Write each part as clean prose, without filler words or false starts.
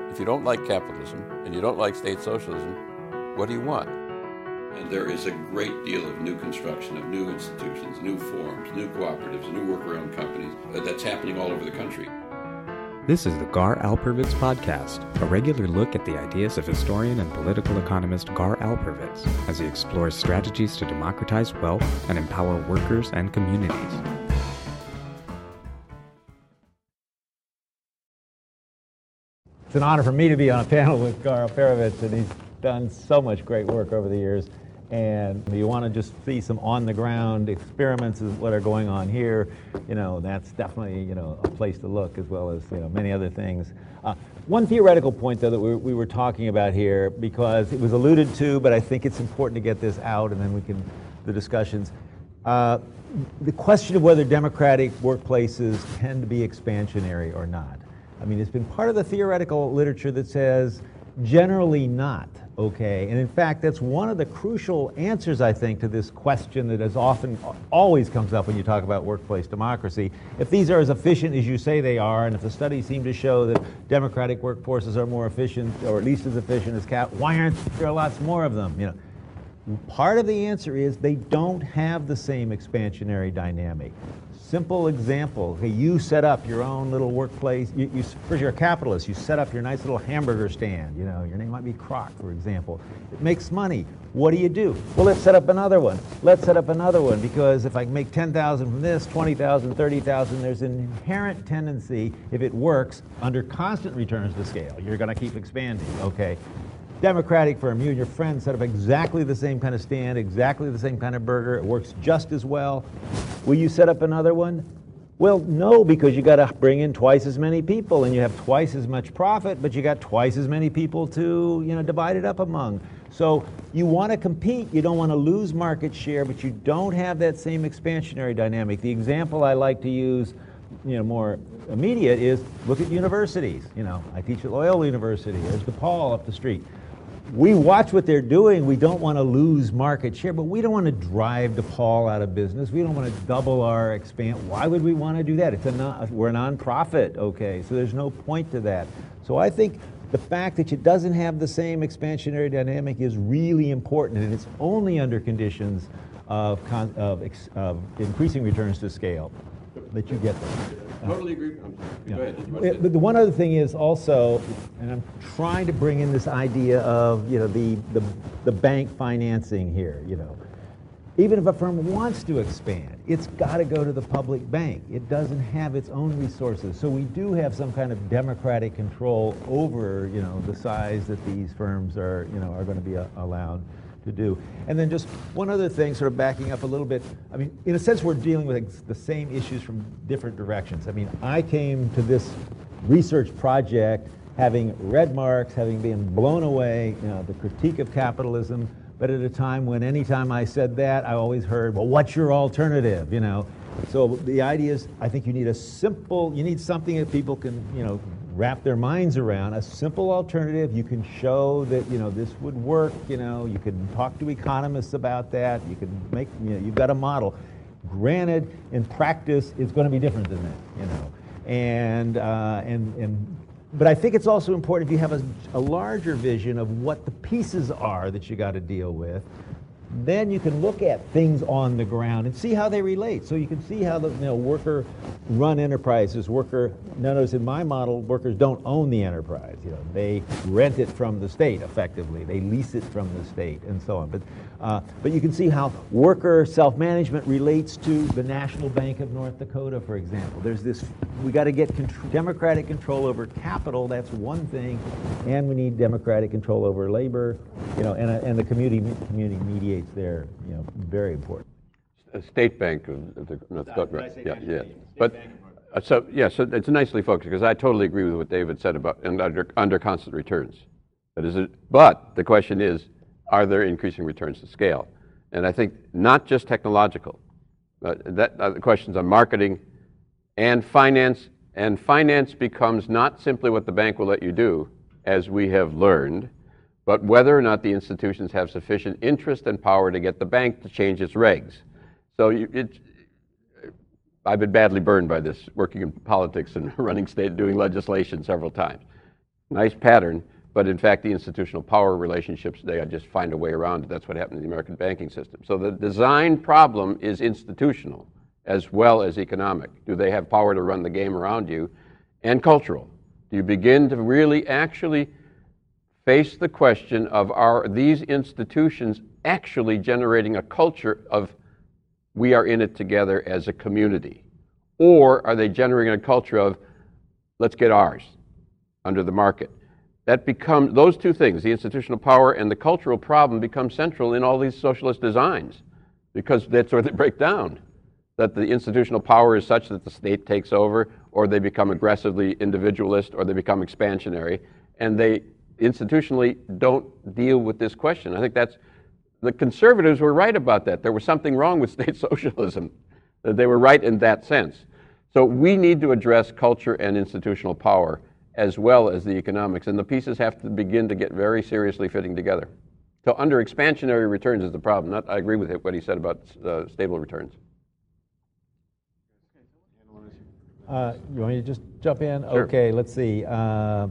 If you don't like capitalism and you don't like state socialism, what do you want? And there is a great deal of new construction, of new institutions, new forms, new cooperatives, new worker-owned companies that's happening all over the country. This is the Gar Alperovitz Podcast, a regular look at the ideas of historian and political economist Gar Alperovitz as he explores strategies to democratize wealth and empower workers and communities. It's an honor for me to be on a panel with Gar Alperovitz, and he's done so much great work over the years. And you want to just see some on-the-ground experiments of what are going on here, that's definitely, a place to look, as well as, many other things. One theoretical point, though, that we were talking about here, because it was alluded to, but I think it's important to get this out, and then the discussions. The question of whether democratic workplaces tend to be expansionary or not. I mean, it's been part of the theoretical literature that says generally not. Okay, and in fact, that's one of the crucial answers, I think, to this question that always comes up when you talk about workplace democracy. If these are as efficient as you say they are, and if the studies seem to show that democratic workforces are more efficient, or at least as efficient as why aren't there lots more of them? Part of the answer is they don't have the same expansionary dynamic. Simple example, okay, you set up your own little workplace. First, you're a capitalist. You set up your nice little hamburger stand. Your name might be Kroc, for example. It makes money. What do? Well, let's set up another one. Let's set up another one, because if I make 10,000 from this, 20,000, 30,000, there's an inherent tendency, if it works, under constant returns to scale, you're going to keep expanding, okay? Democratic firm, you and your friends set up exactly the same kind of stand, exactly the same kind of burger. It works just as well. Will you set up another one? Well, no, because you got to bring in twice as many people, and you have twice as much profit, but you got twice as many people to, divide it up among. So you want to compete. You don't want to lose market share, but you don't have that same expansionary dynamic. The example I like to use, more immediate, is look at universities. I teach at Loyola University. There's DePaul up the street. We watch what they're doing. We don't want to lose market share, but we don't want to drive DePaul out of business. We don't want to double our expand. Why would we want to do that? We're a nonprofit, okay? So there's no point to that. So I think the fact that it doesn't have the same expansionary dynamic is really important, and it's only under conditions of increasing returns to scale that you get there. Totally agree. Go ahead. But the one other thing is also, and I'm trying to bring in this idea of the bank financing here. Even if a firm wants to expand, it's got to go to the public bank. It doesn't have its own resources. So we do have some kind of democratic control over the size that these firms are going to be allowed to do. And then just one other thing, sort of backing up a little bit. I mean, in a sense, we're dealing with the same issues from different directions. I mean, I came to this research project having read Marx, having been blown away, the critique of capitalism, but at a time when anytime I said that, I always heard, well, what's your alternative, So the idea is, I think you need something that people can, wrap their minds around, a simple alternative. You can show that, this would work, you can talk to economists about that, you can make, you've got a model. Granted, in practice, it's going to be different than that, but I think it's also important if you have a larger vision of what the pieces are that you got to deal with, then you can look at things on the ground and see how they relate. So you can see how the worker-run enterprises, notice in my model, workers don't own the enterprise. They rent it from the state, effectively. They lease it from the state, and so on. But you can see how worker self-management relates to the National Bank of North Dakota, for example. There's this, we got to get democratic control over capital. That's one thing, and we need democratic control over labor. And the community mediates there. Very important. State Bank of the North Dakota. Yeah. But so it's nicely focused, because I totally agree with what David said about under constant returns. But the question is, are there increasing returns to scale? And I think not just technological. The questions on marketing and finance. And finance becomes not simply what the bank will let you do, as we have learned, but whether or not the institutions have sufficient interest and power to get the bank to change its regs. So I've been badly burned by this, working in politics and running state, doing legislation several times. Nice pattern, but in fact the institutional power relationships, they just find a way around it. That's what happened in the American banking system. So the design problem is institutional as well as economic. Do they have power to run the game around you? And cultural. Do you begin to really actually face the question of, are these institutions actually generating a culture of we are in it together as a community? Or are they generating a culture of let's get ours under the market? That becomes, those two things, the institutional power and the cultural problem, become central in all these socialist designs, because that's where they break down. That the institutional power is such that the state takes over, or they become aggressively individualist, or they become expansionary, and they institutionally don't deal with this question. I think that's, the conservatives were right about that. There was something wrong with state socialism. They were right in that sense. So we need to address culture and institutional power as well as the economics, and the pieces have to begin to get very seriously fitting together. So under expansionary returns is the problem. I agree with what he said about stable returns. You want me to just jump in? Sure. Okay, let's see. The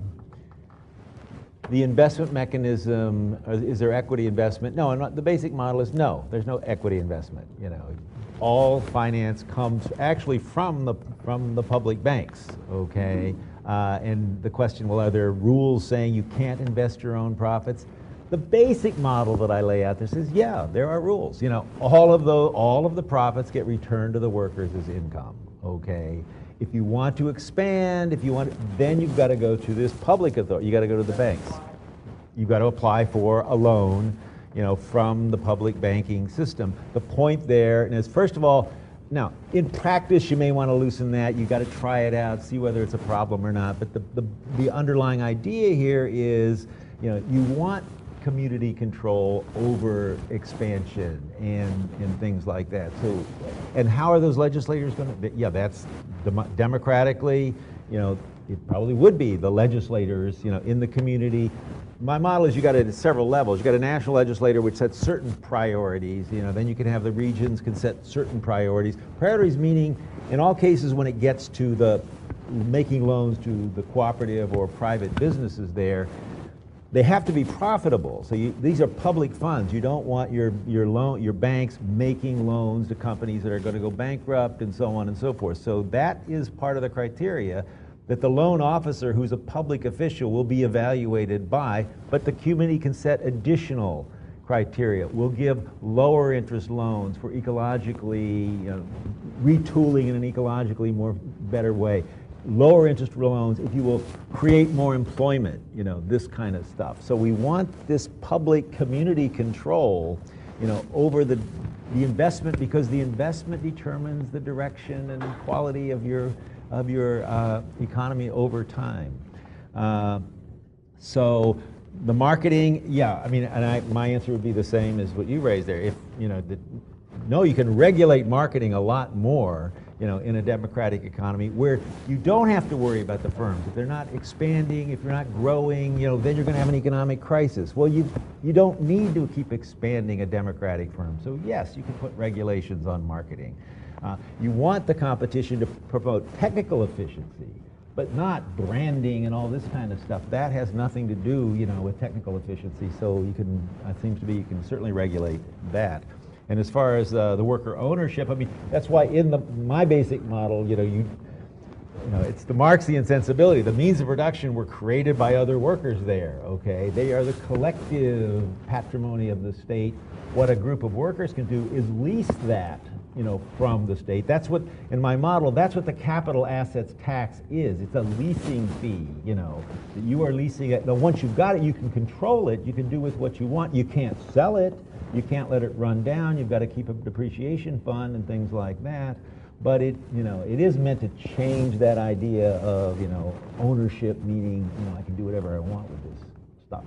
investment mechanism, is there equity investment? No, the basic model is no, there's no equity investment. You know, all finance comes actually from the public banks, okay? And the question, well, are there rules saying you can't invest your own profits? The basic model that I lay out there says, yeah, there are rules. You know, all of the profits get returned to the workers as income, okay? If you want to expand, then you've got to go to this public authority. You got to go to the banks. You've got to apply for a loan, you know, from the public banking system. The point there is, first of all, now in practice you may want to loosen that. You got to try it out, see whether it's a problem or not. But the underlying idea here is, you know, you want community control over expansion and things like that. So, and how are those legislators going to? Yeah, that's democratically. You know, it probably would be the legislators, you know, in the community. My model is you got it at several levels. You got a national legislator which sets certain priorities. You know, then you can have the regions can set certain priorities. Priorities meaning, in all cases, when it gets to the making loans to the cooperative or private businesses there, they have to be profitable. So these are public funds. You don't want your banks making loans to companies that are going to go bankrupt and so on and so forth. So that is part of the criteria that the loan officer, who's a public official, will be evaluated by, but the community can set additional criteria. We'll give lower interest loans for ecologically, you know, retooling in an ecologically more better way. Lower interest loans if you will create more employment, you know, this kind of stuff. So we want this public community control, you know, over the investment, because the investment determines the direction and quality of your economy over time. So the marketing, yeah, I mean, and my answer would be the same as what you raised there. If, you know, no, you can regulate marketing a lot more, you know, in a democratic economy where you don't have to worry about the firms. If they're not expanding, if you're not growing, you know, then you're going to have an economic crisis. Well, you don't need to keep expanding a democratic firm. So yes, you can put regulations on marketing. You want the competition to promote technical efficiency, but not branding and all this kind of stuff. That has nothing to do, you know, with technical efficiency. So you can, it seems to be, you can certainly regulate that. And as far as the worker ownership, I mean, that's why in my basic model, you know, it's the Marxian sensibility. The means of production were created by other workers there, okay? They are the collective patrimony of the state. What a group of workers can do is lease that, you know, from the state. That's what, in my model, that's what the capital assets tax is. It's a leasing fee, you know, that you are leasing it. Now, once you've got it, you can control it. You can do with what you want. You can't sell it. You can't let it run down. You've got to keep a depreciation fund and things like that. But it, you know, it is meant to change that idea of, you know, ownership, meaning, you know, I can do whatever I want with this stuff.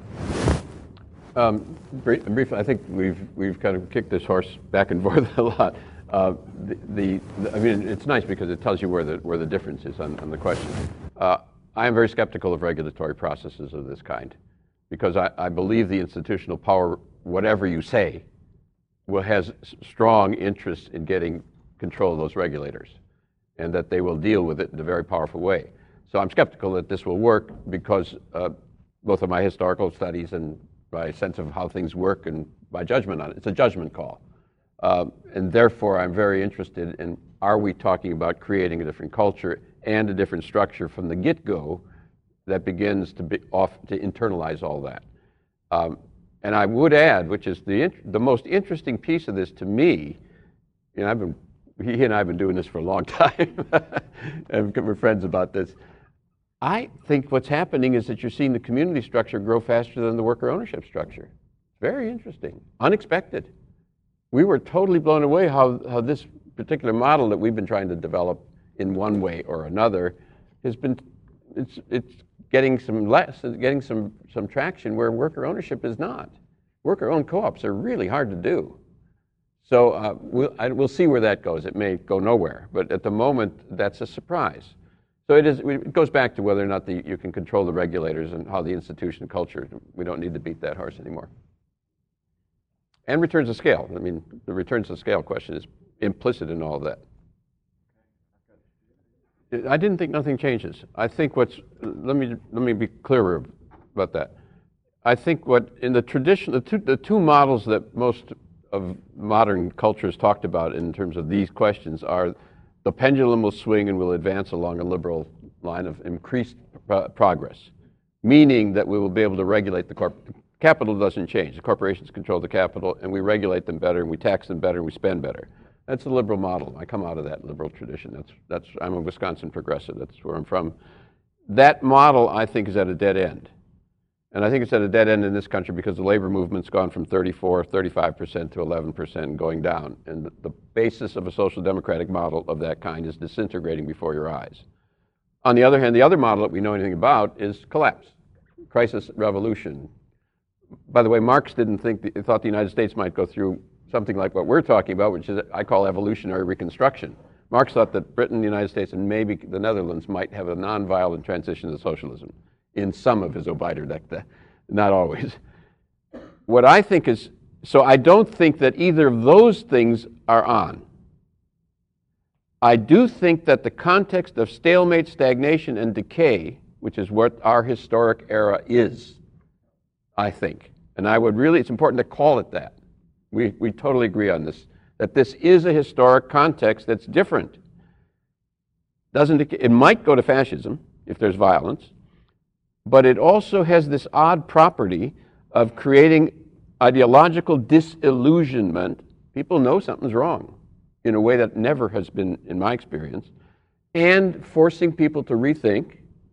Briefly, I think we've kind of kicked this horse back and forth a lot. I mean, it's nice because it tells you where the difference is on the question. I am very skeptical of regulatory processes of this kind, because I believe the institutional power, whatever you say, has strong interest in getting control of those regulators, and that they will deal with it in a very powerful way. So I'm skeptical that this will work because both of my historical studies and my sense of how things work and my judgment on it. It's a judgment call. And therefore, I'm very interested in, are we talking about creating a different culture and a different structure from the get-go that begins to internalize all that. And I would add, which is the most interesting piece of this to me, he and I have been doing this for a long time, and we're friends about this. I think what's happening is that you're seeing the community structure grow faster than the worker ownership structure. Very interesting, unexpected. We were totally blown away how this particular model that we've been trying to develop in one way or another has been, it's getting some traction where worker ownership is not. Worker-owned co-ops are really hard to do. So we'll see where that goes. It may go nowhere, but at the moment, that's a surprise. So it goes back to whether or not you can control the regulators and how the institution culture, we don't need to beat that horse anymore. And returns to scale. I mean, the returns to scale question is implicit in all of that. I didn't think nothing changes. I think let me be clearer about that. I think what in the tradition, the two models that most of modern cultures talked about in terms of these questions are the pendulum will swing and will advance along a liberal line of increased progress, meaning that we will be able to regulate the capital doesn't change. The corporations control the capital, and we regulate them better, and we tax them better, and we spend better. That's the liberal model. I come out of that liberal tradition. I'm a Wisconsin progressive. That's where I'm from. That model, I think, is at a dead end. And I think it's at a dead end in this country because the labor movement's gone from 35% to 11% going down. And the basis of a social democratic model of that kind is disintegrating before your eyes. On the other hand, the other model that we know anything about is collapse, crisis, revolution. By the way, Marx thought the United States might go through something like what we're talking about, which is I call evolutionary reconstruction. Marx thought that Britain, the United States, and maybe the Netherlands might have a nonviolent transition to socialism in some of his Obiter, not always. What I think is, so I don't think that either of those things are on. I do think that the context of stalemate, stagnation, and decay, which is what our historic era is, I think, and it's important to call it that. We totally agree on this, that this is a historic context that's different. It might go to fascism if there's violence, but it also has this odd property of creating ideological disillusionment. People know something's wrong in a way that never has been in my experience, and forcing people to rethink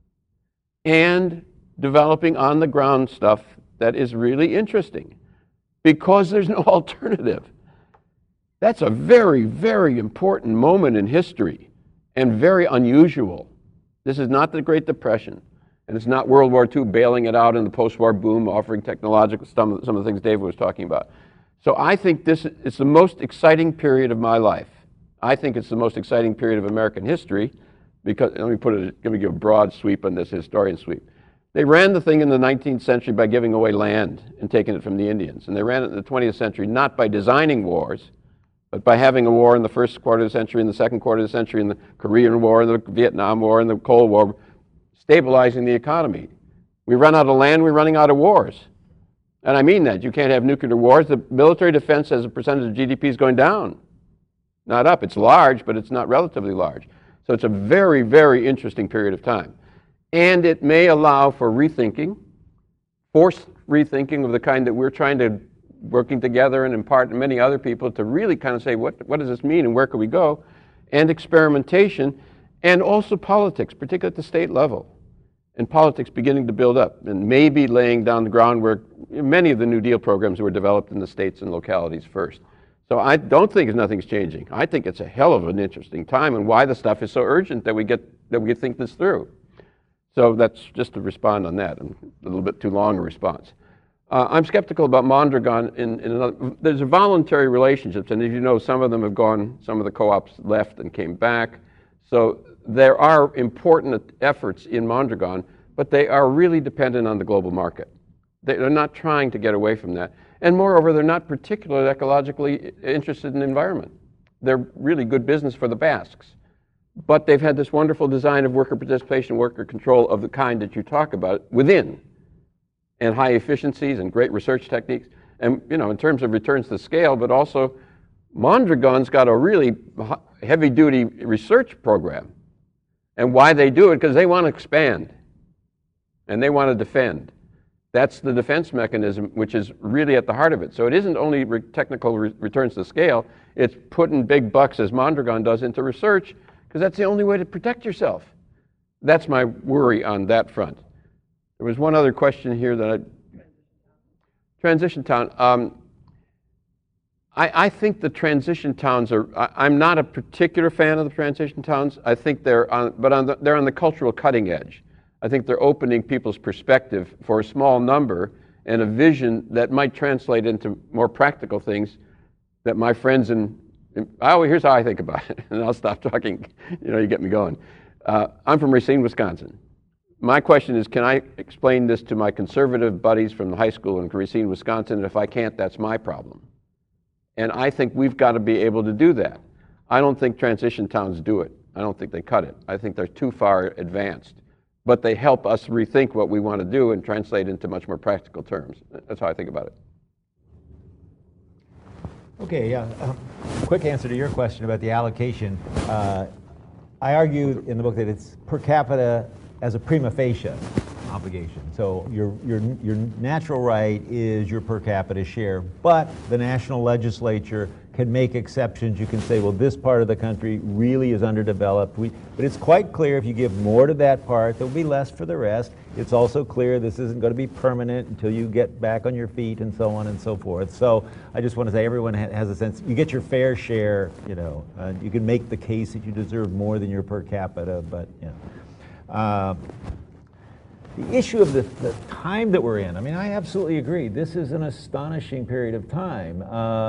and developing on the ground stuff that is really interesting because there's no alternative. That's a very, very important moment in history and very unusual. This is not the Great Depression. And it's not World War II bailing it out in the post-war boom, offering technological, some of the things David was talking about. So I think this is the most exciting period of my life. I think it's the most exciting period of American history because, let me give a broad sweep on this, historian sweep. They ran the thing in the 19th century by giving away land and taking it from the Indians. And they ran it in the 20th century not by designing wars, but by having a war in the first quarter of the century, in the second quarter of the century, in the Korean War, in the Vietnam War, in the Cold War, stabilizing the economy. We run out of land, we're running out of wars. And I mean that. You can't have nuclear wars. The military defense as a percentage of GDP is going down, not up. It's large, but it's not relatively large. So it's a very, very interesting period of time. And it may allow for rethinking, forced rethinking of the kind that we're working together and in part and many other people to really kind of say, what does this mean and where can we go? And experimentation, and also politics, particularly at the state level. And politics beginning to build up and maybe laying down the groundwork. Many of the New Deal programs were developed in the states and localities first. So I don't think nothing's changing. I think it's a hell of an interesting time and why the stuff is so urgent that we think this through. So that's just to respond on that. A little bit too long a response. I'm skeptical about Mondragon there's voluntary relationships, and as you know, some of them have gone, some of the co-ops left and came back. So there are important efforts in Mondragon, but they are really dependent on the global market. They're not trying to get away from that. And moreover, they're not particularly ecologically interested in the environment. They're really good business for the Basques. But they've had this wonderful design of worker participation, worker control of the kind that you talk about within, and high efficiencies and great research techniques. And, in terms of returns to scale, but also Mondragon's got a really heavy-duty research program. And why they do it, because they want to expand, and they want to defend. That's the defense mechanism, which is really at the heart of it. So it isn't only technical returns to scale, it's putting big bucks, as Mondragon does, into research, because that's the only way to protect yourself. That's my worry on that front. There was one other question here that Transition town. I think the transition towns are. I'm not a particular fan of the transition towns. I think they're on the cultural cutting edge. I think they're opening people's perspective for a small number and a vision that might translate into more practical things that my friends here's how I think about it, and I'll stop talking. You get me going. I'm from Racine, Wisconsin. My question is, can I explain this to my conservative buddies from the high school in Racine, Wisconsin? And if I can't, that's my problem. And I think we've got to be able to do that. I don't think transition towns do it. I don't think they cut it. I think they're too far advanced. But they help us rethink what we want to do and translate into much more practical terms. That's how I think about it. Okay, yeah. Quick answer to your question about the allocation. I argue in the book that it's per capita as a prima facie obligation. So your natural right is your per capita share, but the national legislature can make exceptions. You can say, well, this part of the country really is underdeveloped. But it's quite clear if you give more to that part, there'll be less for the rest. It's also clear this isn't going to be permanent until you get back on your feet and so on and so forth. So I just want to say everyone has a sense, you get your fair share, you can make the case that you deserve more than your per capita, but, the issue of the time that we're in, I absolutely agree. This is an astonishing period of time.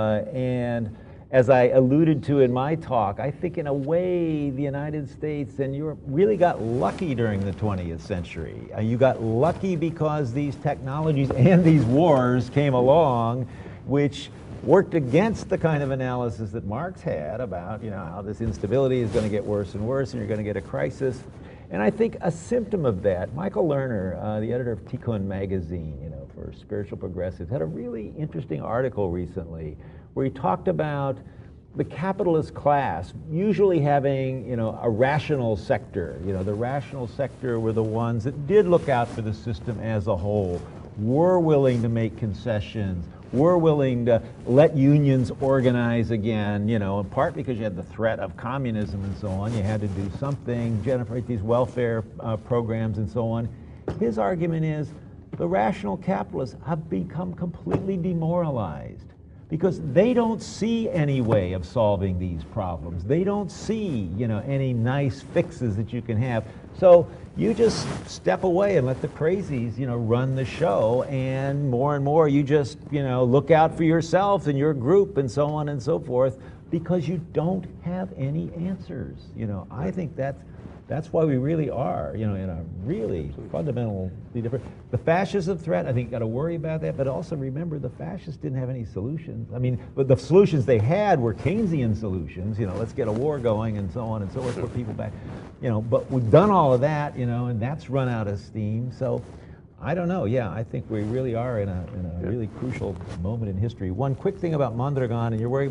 And as I alluded to in my talk, I think in a way the United States and Europe really got lucky during the 20th century. You got lucky because these technologies and these wars came along, which worked against the kind of analysis that Marx had about, how this instability is going to get worse and worse and you're going to get a crisis. And I think a symptom of that, Michael Lerner, the editor of Tikkun magazine, for Spiritual Progressives, had a really interesting article recently where he talked about the capitalist class usually having, a rational sector. The rational sector were the ones that did look out for the system as a whole, were willing to make concessions, were willing to let unions organize again, in part because you had the threat of communism and so on. You had to do something, generate these welfare programs and so on. His argument is the rational capitalists have become completely demoralized because they don't see any way of solving these problems. They don't see, any nice fixes that you can have. So you just step away and let the crazies, run the show, and more you just, look out for yourself and your group and so on and so forth because you don't have any answers. I think that's why we really are, in a really fundamentally different. The fascism threat, I think, got to worry about that, but also remember the fascists didn't have any solutions. But the solutions they had were Keynesian solutions. Let's get a war going and so on and so forth, put people back. But we've done all of that, and that's run out of steam. So I don't know. Yeah, I think we really are in a really crucial moment in history. One quick thing about Mondragon, and you're worried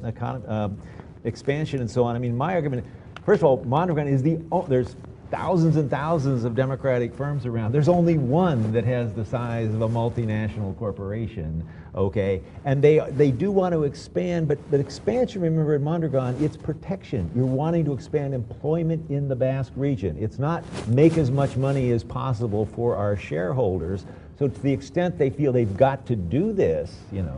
about expansion and so on. My argument. First of all, Mondragon is there's thousands and thousands of democratic firms around. There's only one that has the size of a multinational corporation, okay? And they do want to expand, but expansion, remember at Mondragon, it's protection. You're wanting to expand employment in the Basque region. It's not make as much money as possible for our shareholders. So to the extent they feel they've got to do this,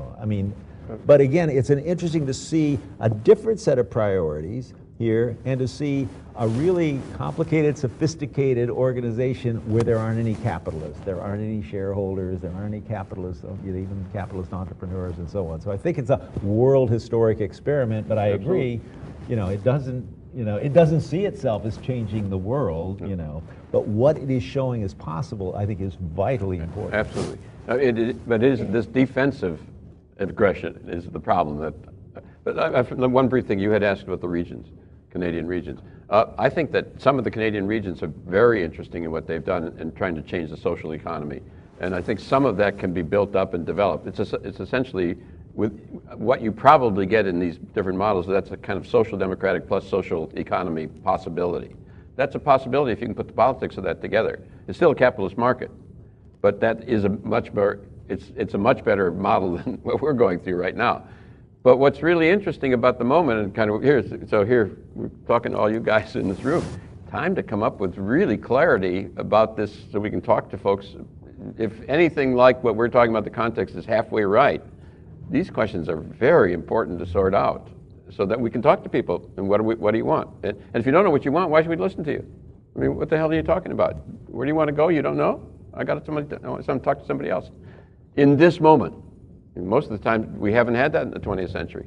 but again, it's interesting to see a different set of priorities here and to see a really complicated, sophisticated organization where there aren't any capitalists, there aren't any shareholders, there aren't any capitalists, even capitalist entrepreneurs and so on. So I think it's a world historic experiment, but I agree, it doesn't see itself as changing the world, but what it is showing as possible, I think, is vitally important. Absolutely. But it is this defensive aggression is the problem. But the one brief thing you had asked about the regions, Canadian regions. I think that some of the Canadian regions are very interesting in what they've done in trying to change the social economy. And I think some of that can be built up and developed. It's essentially with what you probably get in these different models, that's a kind of social democratic plus social economy possibility. That's a possibility if you can put the politics of that together. It's still a capitalist market, but that is a much more, it's a much better model than what we're going through right now. But what's really interesting about the moment, and kind of here we're talking to all you guys in this room, time to come up with really clarity about this so we can talk to folks. If anything like what we're talking about, the context is halfway right, these questions are very important to sort out so that we can talk to people. And what do you want? And if you don't know what you want, why should we listen to you? I mean, what the hell are you talking about? Where do you want to go? You don't know? I want to talk to somebody else. In this moment. And most of the time, we haven't had that in the 20th century.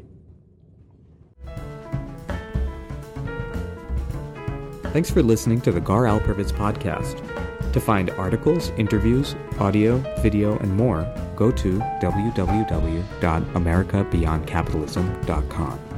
Thanks for listening to the Gar Alperovitz podcast. To find articles, interviews, audio, video, and more, go to www.americabeyondcapitalism.com.